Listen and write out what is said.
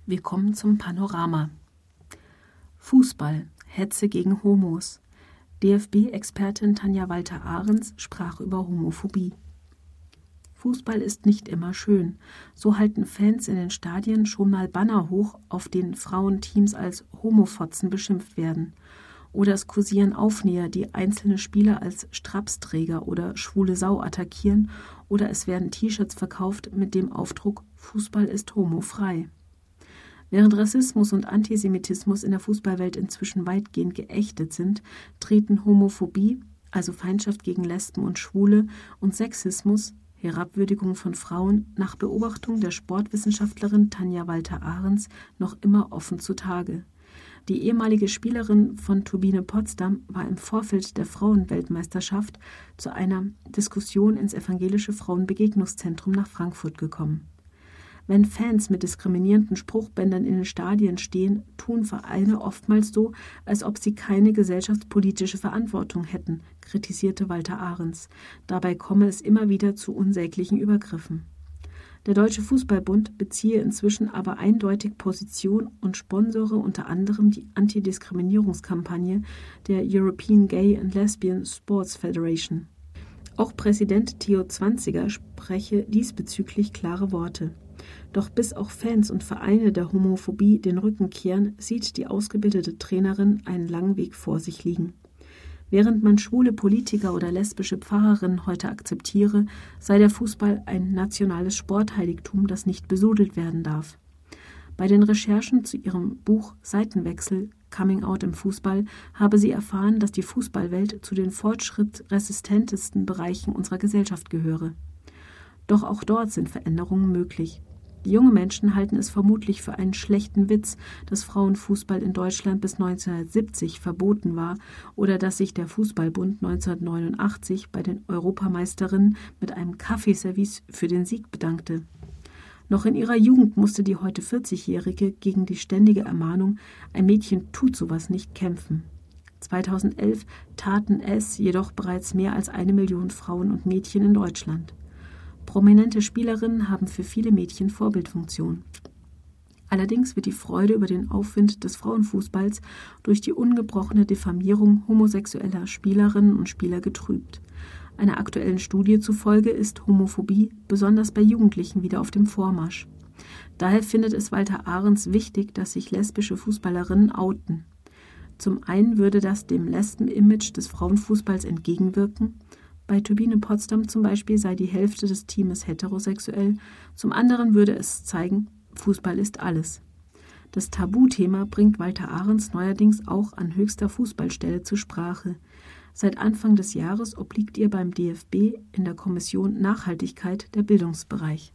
Wir kommen zum Panorama. Fußball, Hetze gegen Homos. DFB-Expertin Tanja Walter-Ahrens sprach über Homophobie. Fußball ist nicht immer schön. So halten Fans in den Stadien schon mal Banner hoch, auf denen Frauenteams als Homofotzen beschimpft werden. Oder es kursieren Aufnäher, die einzelne Spieler als Strapsträger oder schwule Sau attackieren. Oder es werden T-Shirts verkauft mit dem Aufdruck »Fußball ist homofrei«. Während Rassismus und Antisemitismus in der Fußballwelt inzwischen weitgehend geächtet sind, treten Homophobie, also Feindschaft gegen Lesben und Schwule, und Sexismus, Herabwürdigung von Frauen, nach Beobachtung der Sportwissenschaftlerin Tanja Walter-Ahrens noch immer offen zutage. Die ehemalige Spielerin von Turbine Potsdam war im Vorfeld der Frauenweltmeisterschaft zu einer Diskussion ins Evangelische Frauenbegegnungszentrum nach Frankfurt gekommen. Wenn Fans mit diskriminierenden Spruchbändern in den Stadien stehen, tun Vereine oftmals so, als ob sie keine gesellschaftspolitische Verantwortung hätten, kritisierte Walter-Ahrens. Dabei komme es immer wieder zu unsäglichen Übergriffen. Der Deutsche Fußballbund beziehe inzwischen aber eindeutig Position und sponsore unter anderem die Antidiskriminierungskampagne der European Gay and Lesbian Sports Federation. Auch Präsident Theo Zwanziger spreche diesbezüglich klare Worte. Doch bis auch Fans und Vereine der Homophobie den Rücken kehren, sieht die ausgebildete Trainerin einen langen Weg vor sich liegen. Während man schwule Politiker oder lesbische Pfarrerinnen heute akzeptiere, sei der Fußball ein nationales Sportheiligtum, das nicht besudelt werden darf. Bei den Recherchen zu ihrem Buch Seitenwechsel – Coming Out im Fußball habe sie erfahren, dass die Fußballwelt zu den fortschrittsresistentesten Bereichen unserer Gesellschaft gehöre. Doch auch dort sind Veränderungen möglich. Die jungen Menschen halten es vermutlich für einen schlechten Witz, dass Frauenfußball in Deutschland bis 1970 verboten war oder dass sich der Fußballbund 1989 bei den Europameisterinnen mit einem Kaffeeservice für den Sieg bedankte. Noch in ihrer Jugend musste die heute 40-Jährige gegen die ständige Ermahnung, ein Mädchen tut sowas nicht, kämpfen. 2011 taten es jedoch bereits mehr als 1 Million Frauen und Mädchen in Deutschland. Prominente Spielerinnen haben für viele Mädchen Vorbildfunktion. Allerdings wird die Freude über den Aufwind des Frauenfußballs durch die ungebrochene Diffamierung homosexueller Spielerinnen und Spieler getrübt. Einer aktuellen Studie zufolge ist Homophobie besonders bei Jugendlichen wieder auf dem Vormarsch. Daher findet es Walter-Ahrens wichtig, dass sich lesbische Fußballerinnen outen. Zum einen würde das dem Lesben-Image des Frauenfußballs entgegenwirken. Bei Turbine Potsdam zum Beispiel sei die Hälfte des Teams heterosexuell. Zum anderen würde es zeigen, Fußball ist alles. Das Tabuthema bringt Walter-Ahrens neuerdings auch an höchster Fußballstelle zur Sprache. Seit Anfang des Jahres obliegt ihr beim DFB in der Kommission Nachhaltigkeit der Bildungsbereich.